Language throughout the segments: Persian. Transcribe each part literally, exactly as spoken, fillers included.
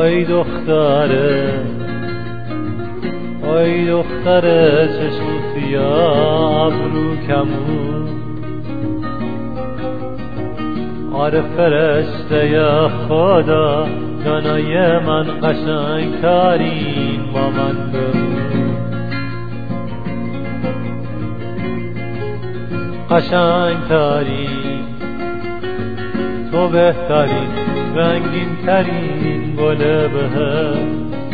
آی دختره آی دختره چشم سیاه ابرو کمون آره فرشته یا خدا جانای من قشنگ ترین با من بمون قشنگ ترین تو بهترین رنگین ترین گل بهشت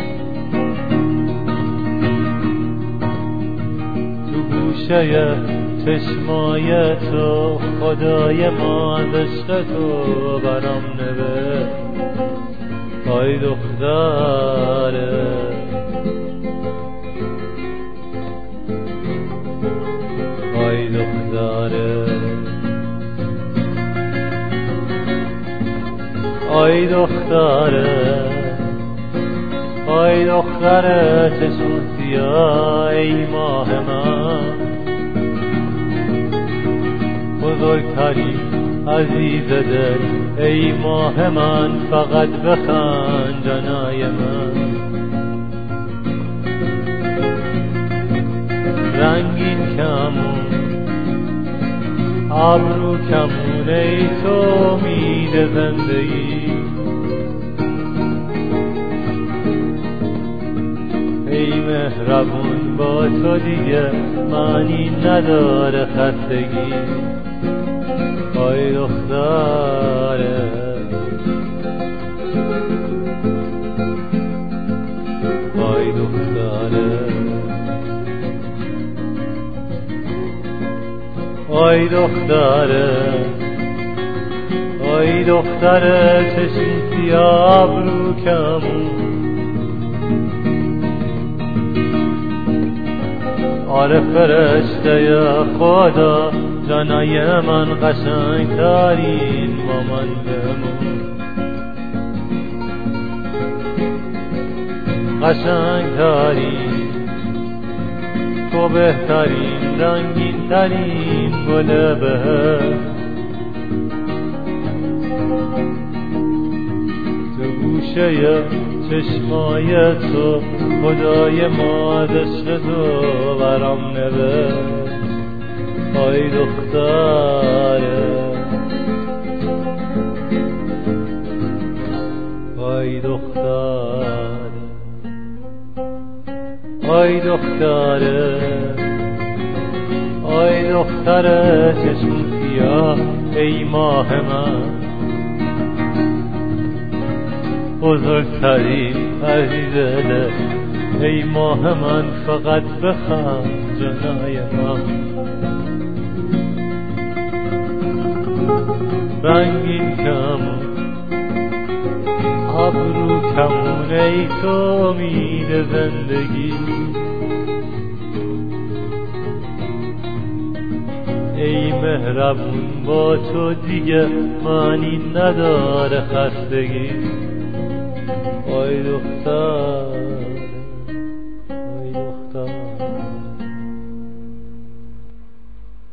تو گوشه چشمای تو خدای ما از عشق تو برام نوشت آی دختره آی دختره آی دختره آی دختره چشم سیاه ای ماه من بزرگترین عزیز دل ای ماه من فقط بخند جانای من رنگین کمون ابرو کمون ای تو امید زندگی ای مهربون با تو دیگه معنی نداره خستگی آی دختره آی دختره آی دختره آی دختره چشم سیاه ابرو کمون آره فرشته یا خدا جانای من قشنگ ترین با من بمون قشنگ ترین تو بهترین رنگین ترین گل بهشت تو گوشه چشمای تو خدای ما از عشق تو برام نوشت آی دختره آی دختره آی دختره آی دختره چشم سیاه ای ماه من بزرگترین عزیز دل ای ماه من فقط بخند جانای من رنگین کمون ابرو کمون ای تو امید زندگی ای مهربون با تو دیگه معنی نداره خستگی آی دختر